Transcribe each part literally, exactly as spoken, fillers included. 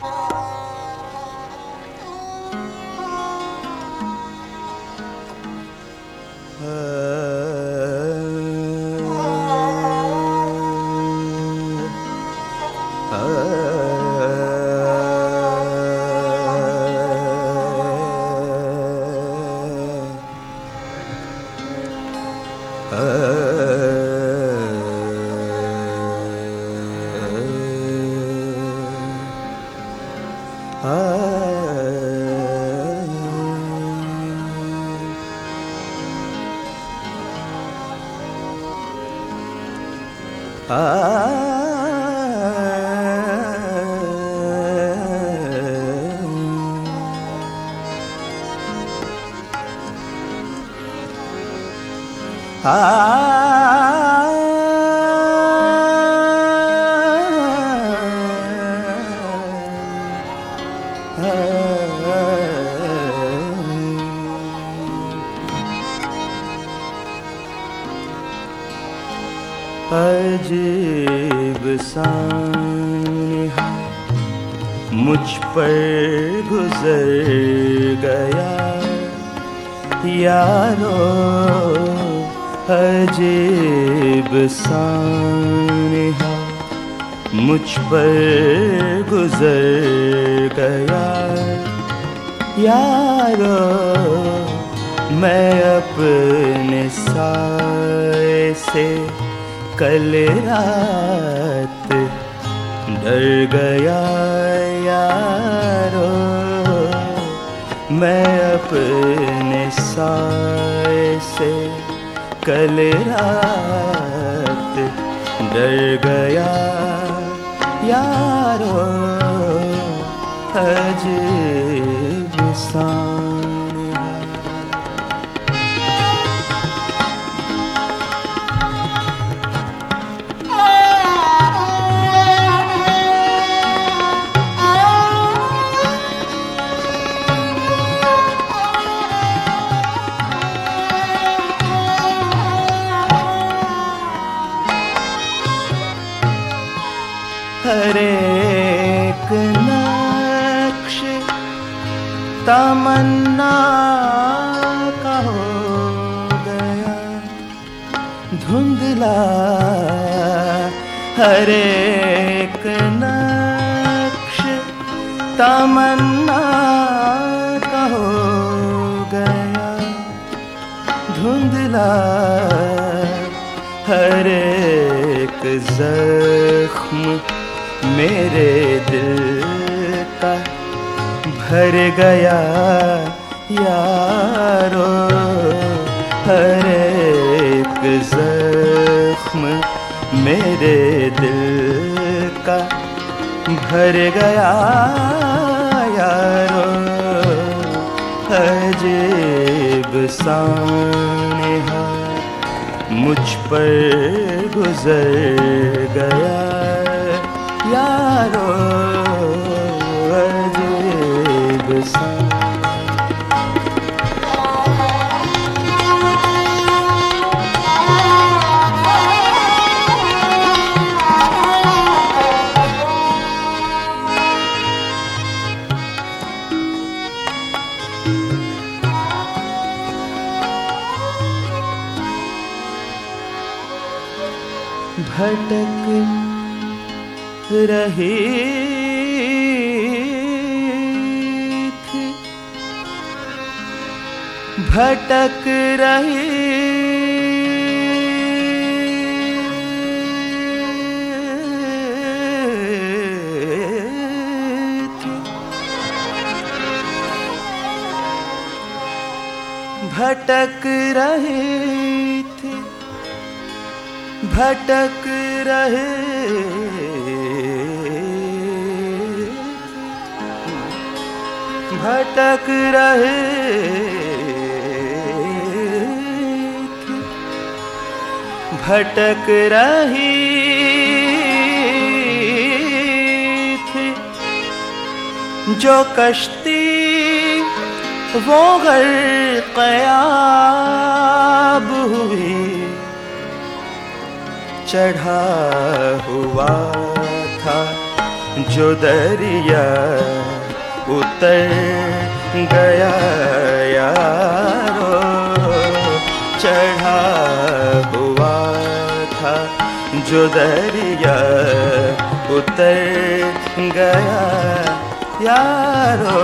अजीब सानिहा मुझ पर गुजर गया यारो, अजीब सानिहा मुझ पर गुजर गया यारो। मैं अपने साए से कल रात डर गया यारो। मैं अपने साए से कल रात डर गया यारो। अजीब सानिहा हर एक नक्श तमन्ना का हो गया धुंधला। हर एक नक्श तमन्ना का हो गया धुंधला। हर एक जख्म मेरे दिल का भर गया यारो। हर एक जख्म मेरे दिल का भर गया यारो। अजीब सानिहा मुझ पर गुजर गया यारो। अजीब सा भटक रही थी, भटक रही थी, भटक रही थी, भटक रहे भटक रहे भटक रही थी जो कश्ती वो ग़र्क़याब हुई। चढ़ा हुआ था जो दरिया उतर गया यारो, चढ़ा हुआ था जो दरिया उतर गया यारो।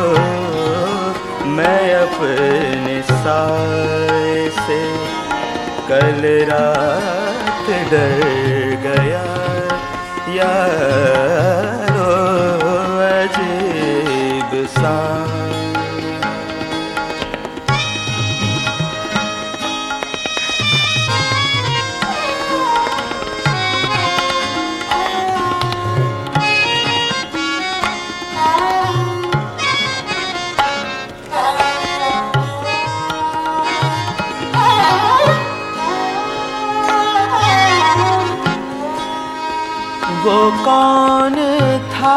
मैं अपने साए से कल रात डर गया यारो। अजीब सा वो कौन था,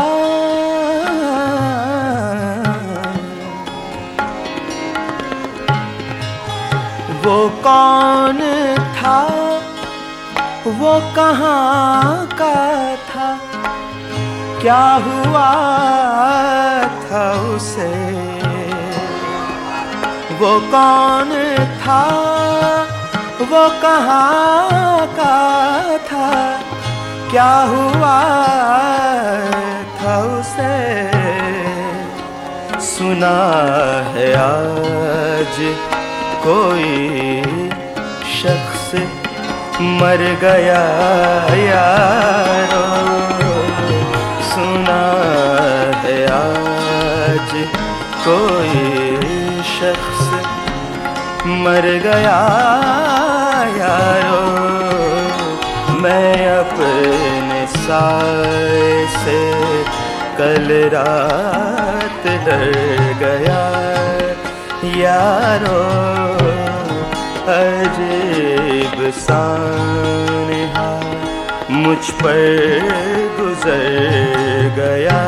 वो कौन था, वो कहाँ का था, क्या हुआ था उसे। वो कौन था, वो कहाँ का था, क्या हुआ था उसे। सुना है आज कोई शख्स मर गया यारो। सुना है आज कोई शख्स मर गया यारो। मैं अपने साए से कल रात डर गया यारो। अजीब सा नेहा मुझ पर गुजर गया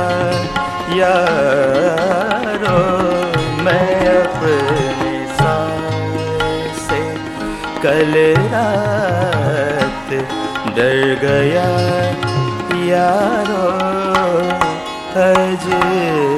यारो। मैं अपने साए से कल रात डर गया यारो। अजीब